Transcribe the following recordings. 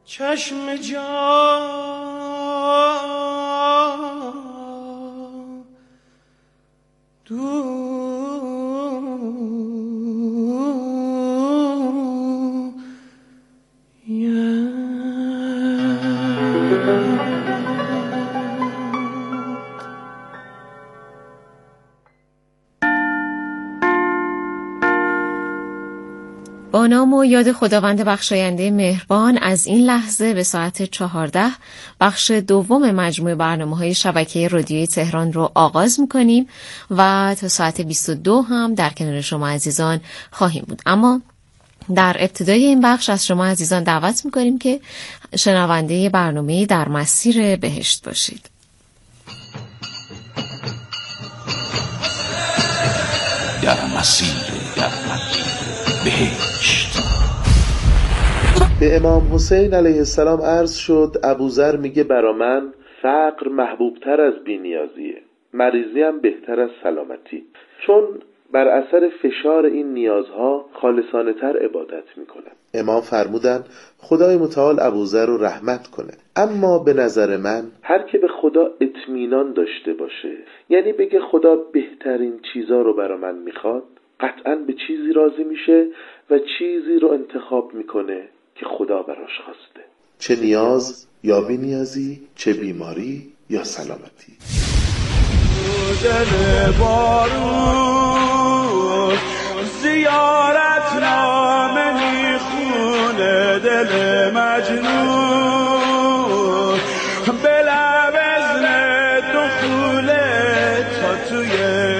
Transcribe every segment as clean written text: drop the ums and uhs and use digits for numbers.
چشم جان با نام و یاد خداوند بخشاینده مهربان از این لحظه به ساعت 14 بخش دوم مجموع برنامه‌های شبکه رادیویی تهران رو آغاز می‌کنیم و تا ساعت 22 هم در کنار شما عزیزان خواهیم بود. اما در ابتدای این بخش از شما عزیزان دعوت می‌کنیم که شنونده برنامه در مسیر بهشت باشید. در مسیر بهشت. به امام حسین علیه السلام عرض شد ابوذر میگه برا من فقر محبوبتر از بی‌نیازیه، مریضی هم بهتر از سلامتی، چون بر اثر فشار این نیازها خالصانه تر عبادت میکنم. امام فرمودن خدای متعال ابوذر رو رحمت کنه، اما به نظر من هر که به خدا اطمینان داشته باشه، یعنی بگه خدا بهترین چیزا رو برا من میخواد، قطعاً به چیزی راضی میشه و چیزی رو انتخاب میکنه که خدا براش خواسته، چه نیاز یا بی نیازی، چه بیماری یا سلامتی. دل بارون زیارت نامه میخونه، دل مجنون به لب ازن دخوله تا توی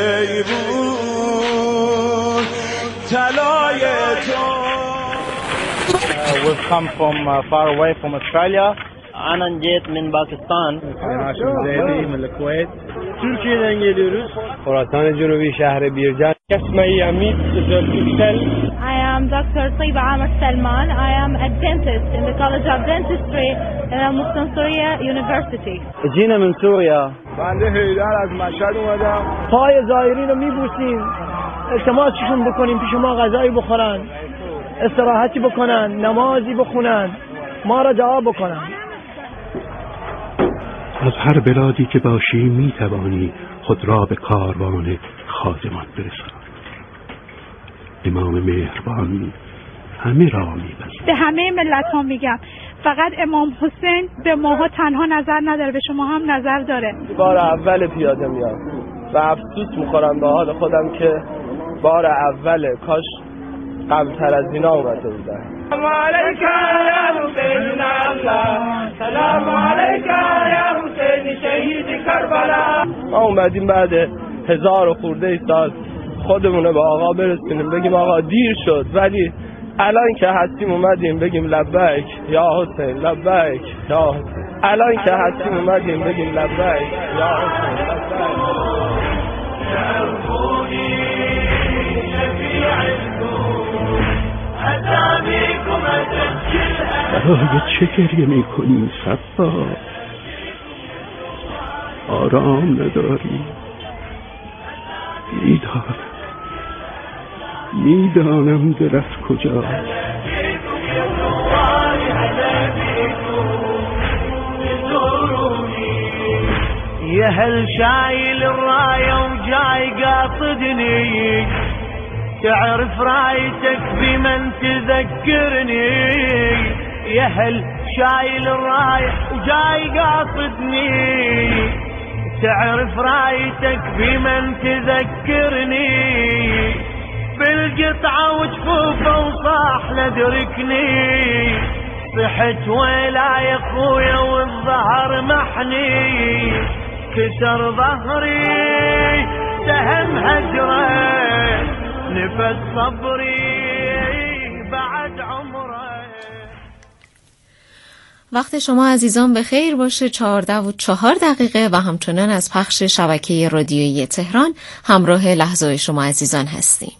ایوون طلای تو. We've come from far away from Australia. أنا جيت من باكستان. هاشم زيدي من الكويت. تركيa'den geliyoruz. خراسان جنوبی شهر بیرجان. اسمي عميد تركسل. I am Dr. طيبة عامر سلمان. I am a dentist in the College of Dentistry in Muslim Surya University. جينا من سوريا. بنده هیدر از مشهد اومدم. پای زائرین رو میبوسیم. التماسشون بکنیم پیش ما غذایی بخورن. استراحتی بکنن، نمازی بخونن، ما را دعا بکنن. از هر بلادی که باشی می توانی خود را به کاروان خادمان برسانی. امام مهربان همه را می‌بخشد. به همه ملت ها میگم فقط امام حسین به ماها تنها نظر نداره، به شما هم نظر داره. بار اول پیاده میاد و افسوس میخورم به حال خودم که بار اوله، کاش قبل‌تر از اینا اومده بودن. سلام علیکم یا حسین الله، سلام علیکم یا حسین شهید کربلا. ما اومدیم بعد 1000 و خورده سال خودمونه به آقا برسونیم، بگیم آقا دیر شد، ولی الان که هستیم اومدیم بگیم لبیک یا حسین، لبیک یا حسین. الان که هستیم اومدیم بگیم لبیک یا حسین، لبیک. برای چه گریه میکنی صفا؟ آرام نداری؟ میدانم دلت کجاست. يا هل شايل الراية وجاي قاصدني، تعرف رايتك بمن تذكرني. يا هل شايل الراية وجاي قاصدني، تعرف رايتك بمن تذكرني. بالقطعة وجفوفه وصاح لدركني، صحت ويلا يا خويا والظهر محني. كسر ظهري سهم هجره، نفس صبري بعد عمره. وقت شما عزیزان به خیر باشه. 14:04 و همچنان از پخش شبکه رادیویی تهران همراه لحظه شما عزیزان هستیم.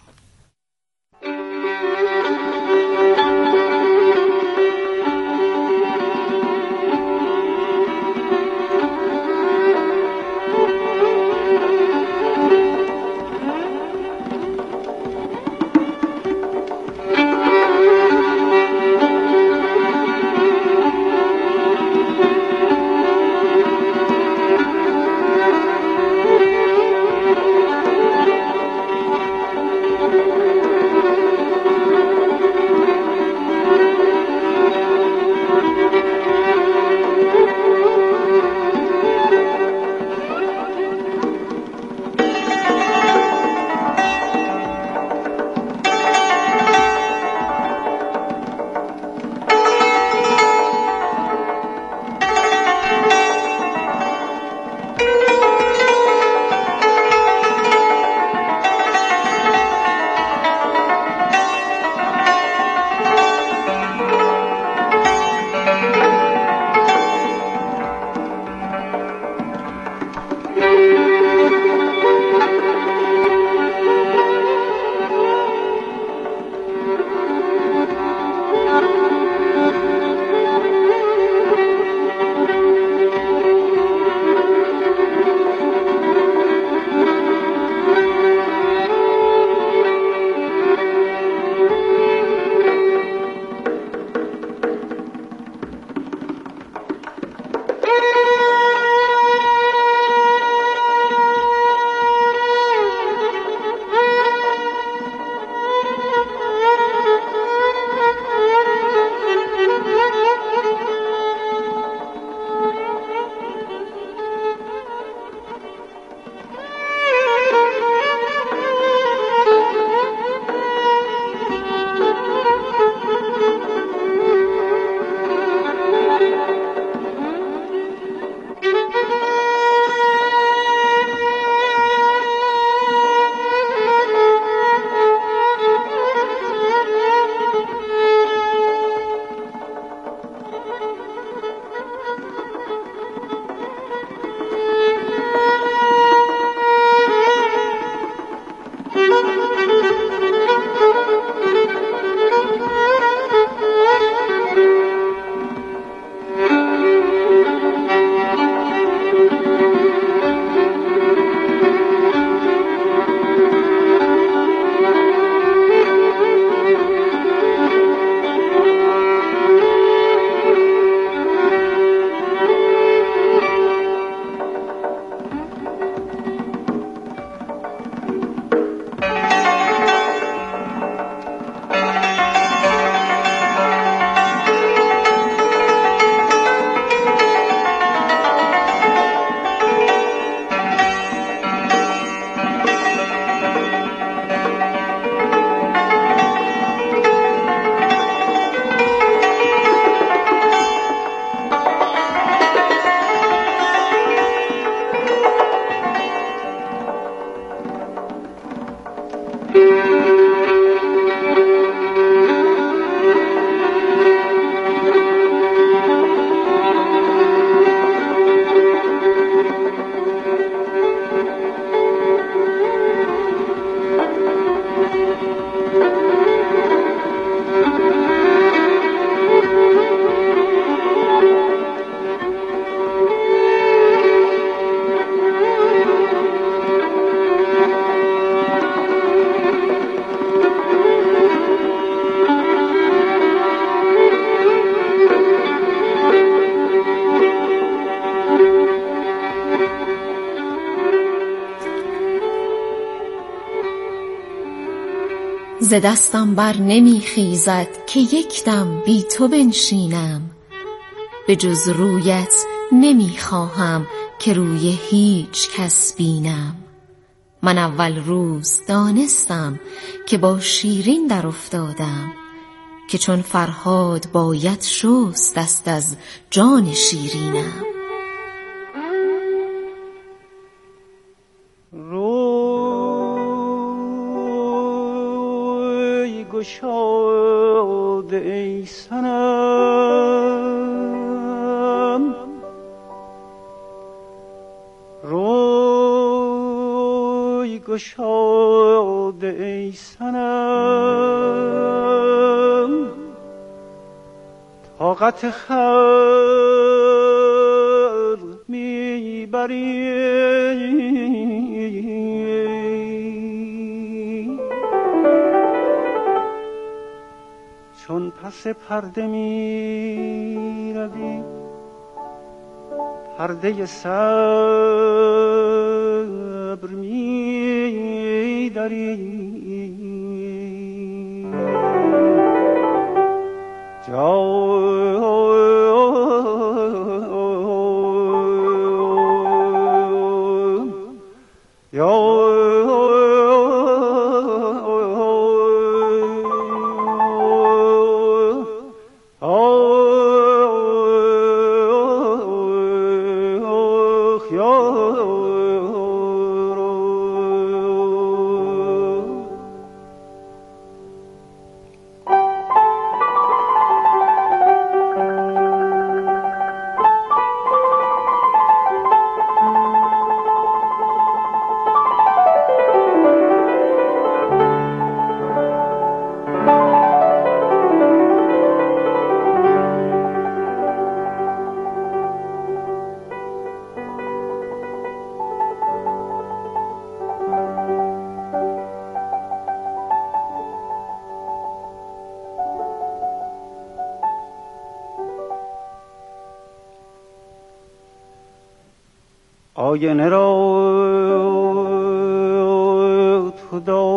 ز دستم بر نمی خیزد که یک دم بی تو بنشینم. به جز رویت نمی خواهم که روی هیچ کس بینم. من اول روز دانستم که با شیرین در افتادم، که چون فرهاد باید شست دست از جان شیرینم. روی گشاد ای صنم، روی گشاد ای صنم، طاقت خلق میبری، چون پس پرده میروی پرده صبر میدری. آینه را تو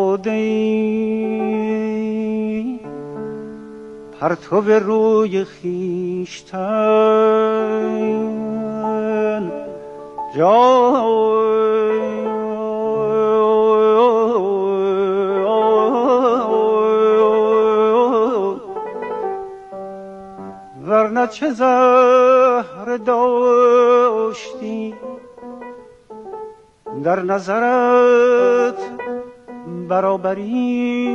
دادی پرتو روی خویشتن، ورنه چه زهر داشتی در نظرت برابری،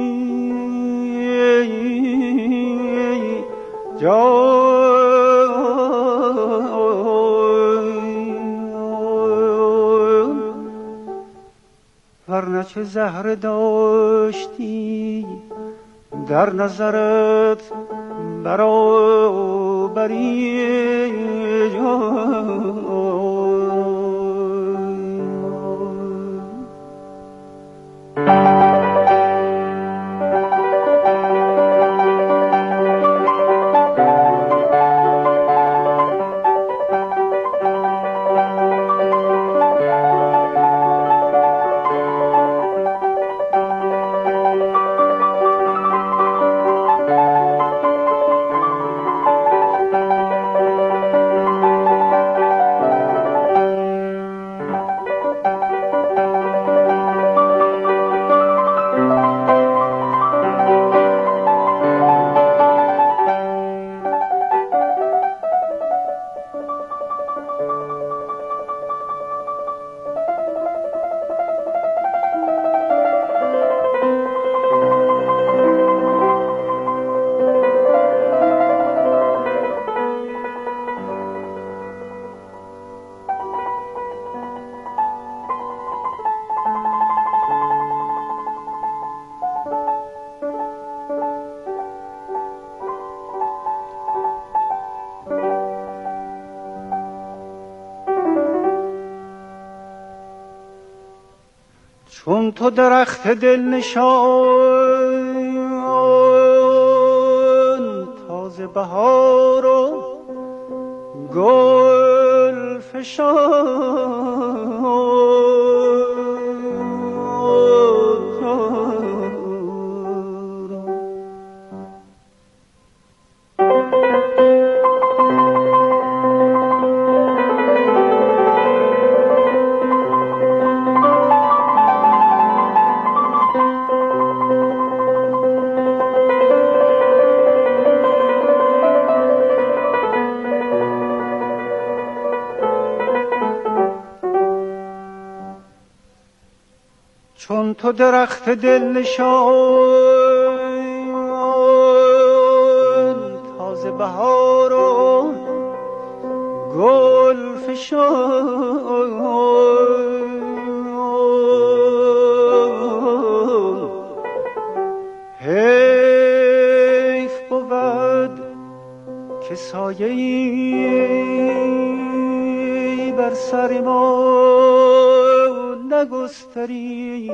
ورنه چه زهر داشتی در نظرت برابری. چون تو درخت دل نشان، تازه بهار و گل فشان، تو درخت دل نشان تازه بهار و گل فشان حیف بود که سایه‌ای بر سر ما نگستری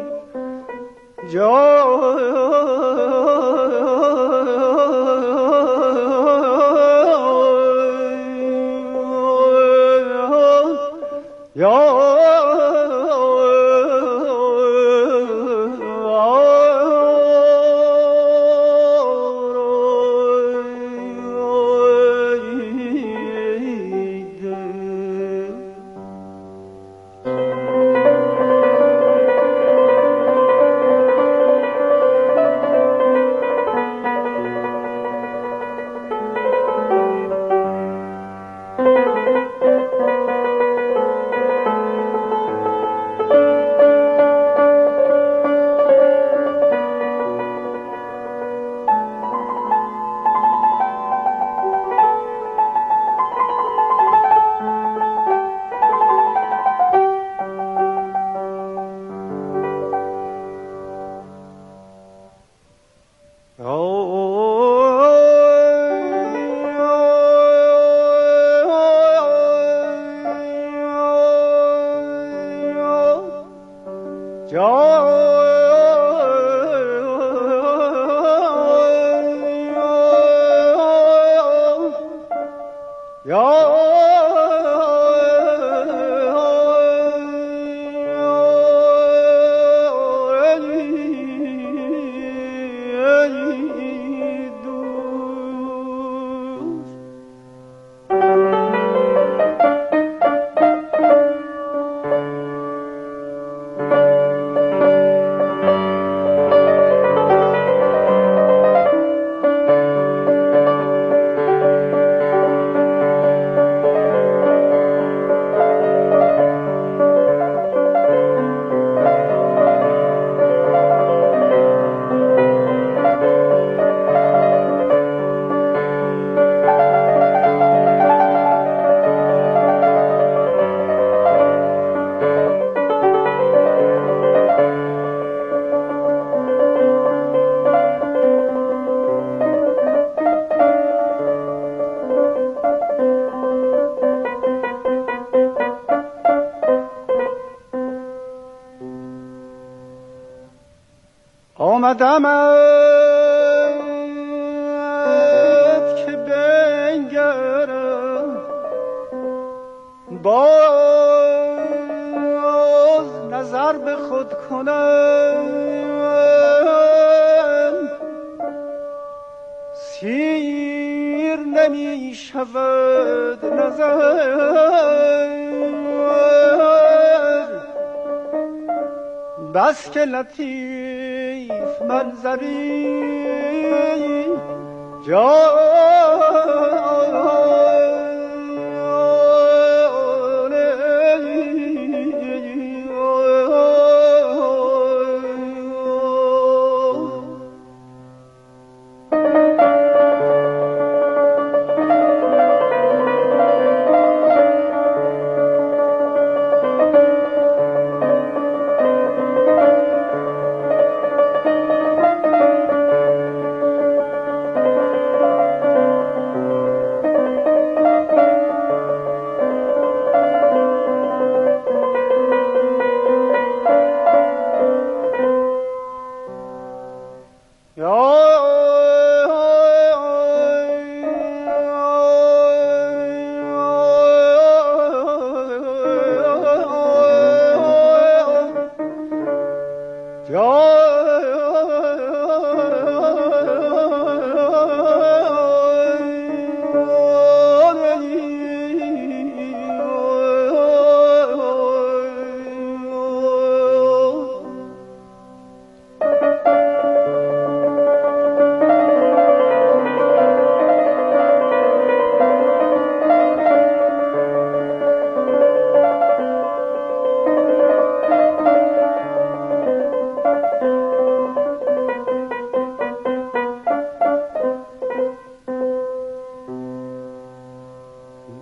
آمدمت که بنگرم باز نظر به خود کنم سیر نمی شود نظر بس که لطیف منظری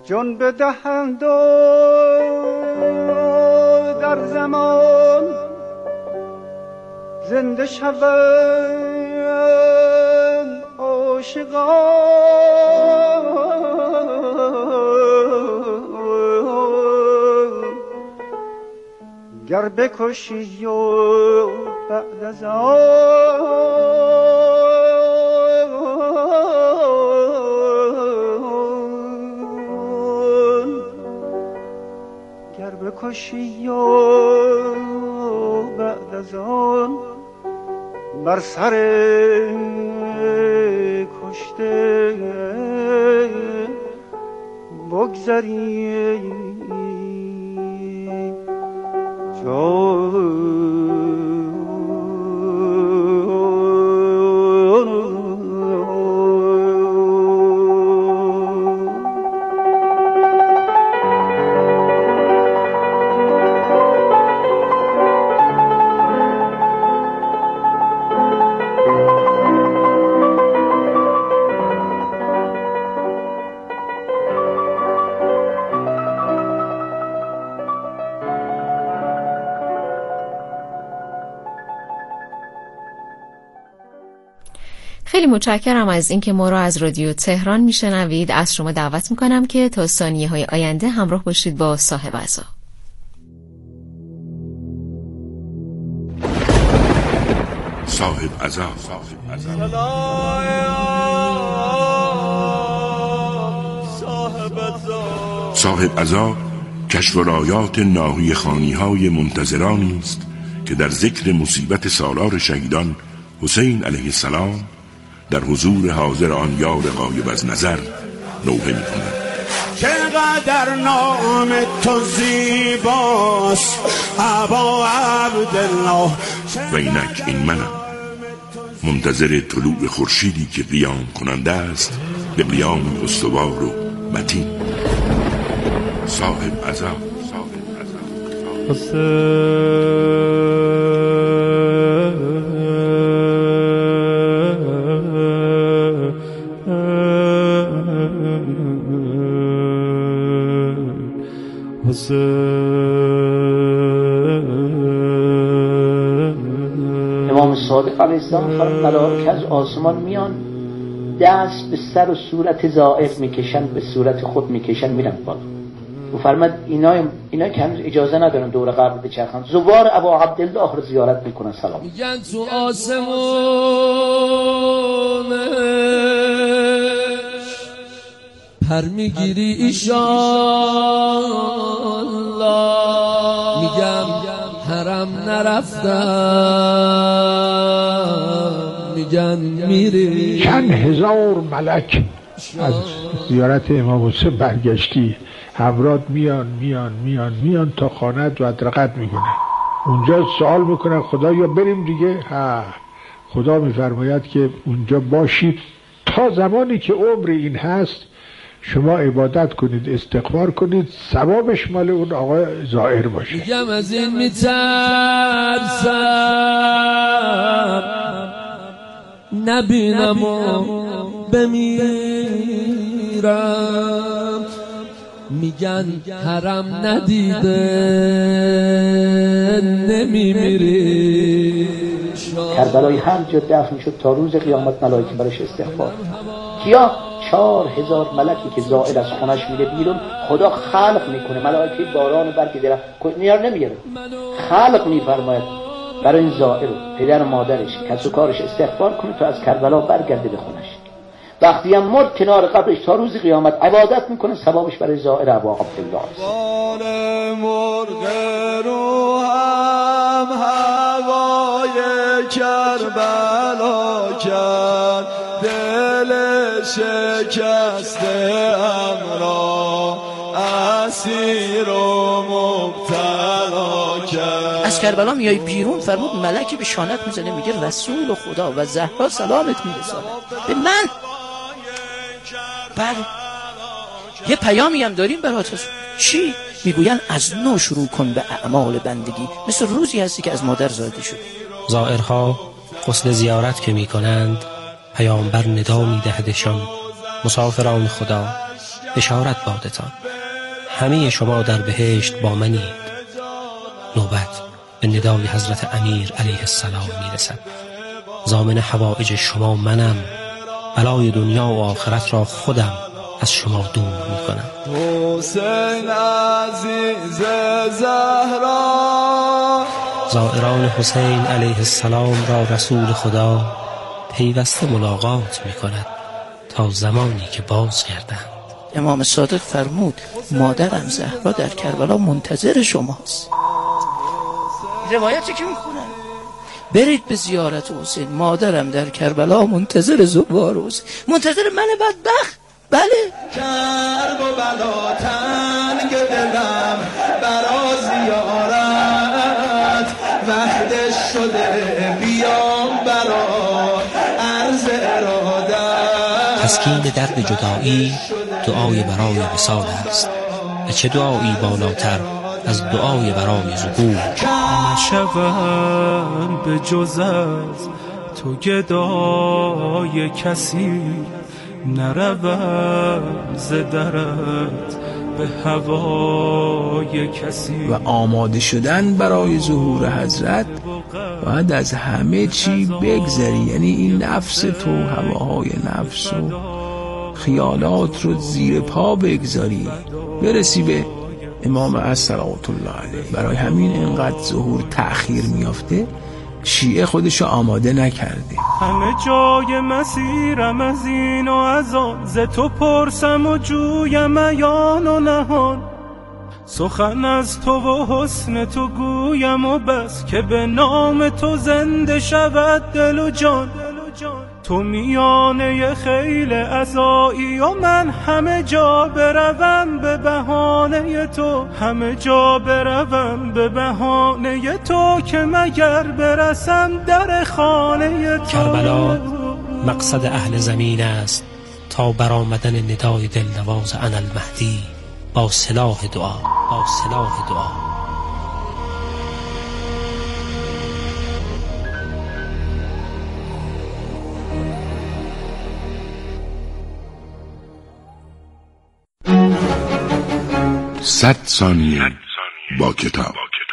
جان بدهند و در زمان زنده شوند عاشقان گر بکشی و بعد از بکشی و بعد از آن بر سر کشته بگذری خیلی متشکرم از اینکه ما را از رادیو تهران میشنوید. از شما دعوت میکنم که تا ثانیه‌های آینده همراه باشید با صاحب عزا. صاحب عزا. صاحب عزا کشف رایات ناحیه خانی‌های منتظرانی است که در ذکر مصیبت سالار شهیدان حسین علیه السلام در حضور حاضر آن یار غایب از نظر نوحه می‌کند. چقدر نام تو زیباست ابا عبدالله. و اینک این منم، منتظر طلوع خورشیدی که قیام کننده است به قیام استوار و متین. صاحب عزا. امام صادق علیه السلام فرمود ملائکه از آسمان میان دست به سر و صورت زائر میکشن، به صورت خود میکشن میرن بالا. و فرمود اینا که هنوز اجازه ندارن دور قبر بچرخن، زوار ابا عبدالله رو زیارت میکنن سلام میگن تو آسمونش پر میگیری ایشالله. میگم حرم نرفتم، میگن میری. چند هزار ملک از زیارت امام حسین برگشتی همراه میان تا خانه بدرقت میکنه. اونجا سوال میکنن خدا یا بریم دیگه؟ خدا میفرماید که اونجا باشید تا زمانی که عمر این هست، شما عبادت کنید، استغفار کنید، ثوابش مال اون آقای زائر باشه. میگم از این میترسم نبینم و بمیرم. میگن حرم ندیده نمیمیری. کربلای هر جا دفن شد تا روز قیامت ملائکه براش استغفار. کیا؟ 4000 ملکی که زائر از خونش میره بیرون، خدا خلق میکنه ملائکه باران و برگ درخت نیار نمیگیره، خلق میفرماید برای این زائر پدر و مادرش کس و کارش استغفار کنه تا از کربلا برگرده به خونش. وقتی هم مرد کنار قبرش تا روز قیامت عبادت میکنه، ثوابش برای زائر ابا عبدالله است. مرغ رو هم هوای کربلا کرد، دل شکسته امرا اسیر و مبتلا کرد. از کربلا میای بیرون، فرمود ملکی به شانت میزنه میگه رسول خدا و زهرا سلامت میرساند به من. بله یه پیامی هم داریم برات. چی؟ میگوین از نو شروع کن به اعمال بندگی، مثل روزی هستی که از مادر زاده شد. زائرها غسل زیارت که میکنند پیامبر ندا میدهدشان مسافران خدا بشارت بادتان، همه شما در بهشت با منید. نوبت به ندای حضرت امیر علیه السلام میرسد. ضامن حوائج شما منم، بلای دنیا و آخرت را خودم از شما دور میکنم. حسین عزیز زهرا، زائران حسین علیه السلام را رسول خدا پیوسته ملاقات میکند تا زمانی که بازگردند. امام صادق فرمود مادرم زهرا در کربلا منتظر شماست. روایتی که میخونن برید به زیارت حسین، مادرم در کربلا منتظر زوار حسین، منتظر من بدبخت. بله کرب و بلا تنگ دلم برا زیارت، وقت شده بیام برا عرض ارادت. تسکین درد جدایی دعای برای وصال است، و چه دعایی بالاتر از دعای برای ظهور. نشوم به جز از تو گدای کسی، نروم ز درت به هوای کسی. و آماده شدن برای ظهور حضرت باید از همه چی بگذری، یعنی این نفس تو، هواهای نفس و خیالات رو زیر پا بگذاری، برسی به امام صلوات الله علیه. برای همین اینقدر ظهور تأخیر میافته، شیعه خودشو آماده نکرده. همه جای مسیرم از این و از آن، ز تو پرسم و جویم عیان و نهان. سخن از تو و حسن تو گویم و بس، که به نام تو زنده شود دل و جان. تو میانه خیل عزایی و من همه جا بروم به بهانه تو، همه جا بروم به بهانه تو، که مگر برسم در خانه تو. کربلا مقصد اهل زمین است تا برآمدن ندای دلنواز انا المهدی با سلاح دعا، با سلاح دعا. صد ثانیه با کتاب.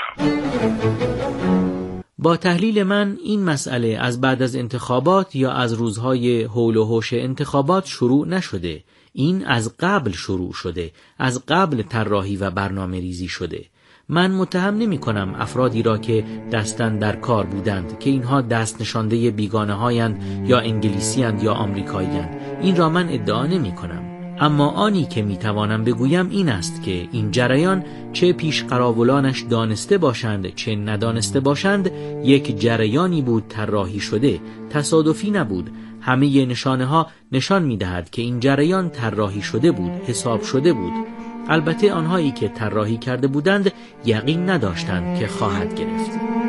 با تحلیل من این مسئله از بعد از انتخابات یا از روزهای حول و حوش انتخابات شروع نشده. این از قبل شروع شده، از قبل طراحی و برنامه ریزی شده. من متهم نمی کنم افرادی را که دستن در کار بودند که اینها دست نشانده بیگانه هایند یا انگلیسی هند یا آمریکایی هند. این را من ادعا نمی کنم. اما آنی که میتوانم بگویم این است که این جریان چه پیش قراولانش دانسته باشند چه ندانسته باشند، یک جریانی بود طراحی شده، تصادفی نبود. همه نشانه ها نشان میدهد که این جریان طراحی شده بود، حساب شده بود. البته آنهایی که طراحی کرده بودند یقین نداشتند که خواهد گرفت.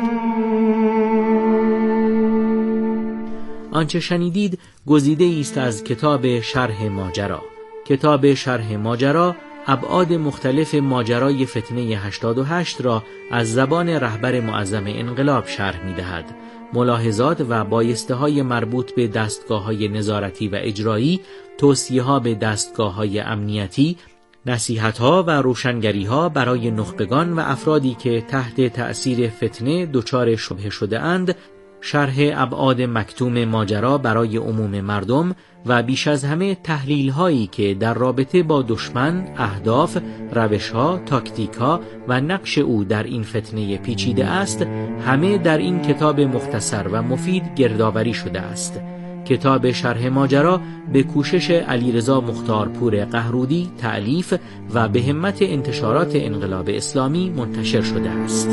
آنچه شنیدید گزیده است از کتاب شرح ماجرا. کتاب شرح ماجرا ابعاد مختلف ماجرای فتنه 88 را از زبان رهبر معظم انقلاب شرح می‌دهد. ملاحظات و بایسته‌های مربوط به دستگاه‌های نظارتی و اجرایی، توصیه‌ها به دستگاه‌های امنیتی، نصیحت‌ها و روشنگری‌ها برای نخبگان و افرادی که تحت تأثیر فتنه دچار شبهه شده اند، شرح ابعاد مکتوم ماجرا برای عموم مردم و بیش از همه تحلیل‌هایی که در رابطه با دشمن، اهداف، روش‌ها، تاکتیک‌ها و نقش او در این فتنه پیچیده است، همه در این کتاب مختصر و مفید گردآوری شده است. کتاب شرح ماجرا به کوشش علیرضا مختارپور قهرودی تألیف و به همت انتشارات انقلاب اسلامی منتشر شده است.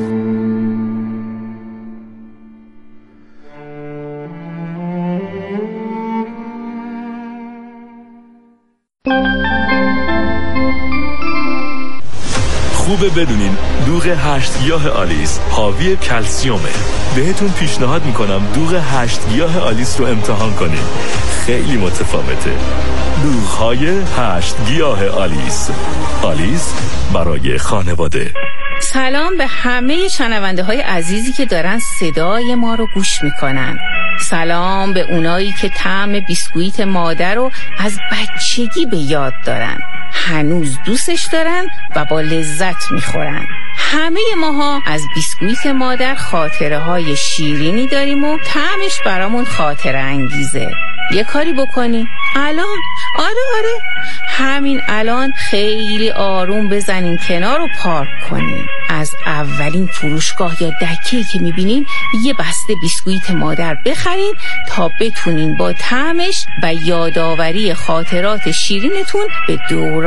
خوبه بدونین دوغ 8 گیاه آلیس حاوی کلسیومه. بهتون پیشنهاد میکنم دوغ 8 گیاه آلیس رو امتحان کنین، خیلی متفاوته. دوغ‌های 8 گیاه آلیس، آلیس برای خانواده. سلام به همه شنونده های عزیزی که دارن صدای ما رو گوش میکنن. سلام به اونایی که طعم بیسکویت مادر رو از بچگی به یاد دارن. هنوز دوستش دارن و با لذت میخورن. همه ماها از بیسکویت مادر خاطره های شیرینی داریم و طعمش برامون خاطره انگیزه. یه کاری بکنی الان، آره همین الان خیلی آروم بزنین کنار و پارک کنین. از اولین فروشگاه یا دکه‌ای که میبینین یه بسته بیسکویت مادر بخرین تا بتونین با طعمش و یادآوری خاطرات شیرینتون به دوران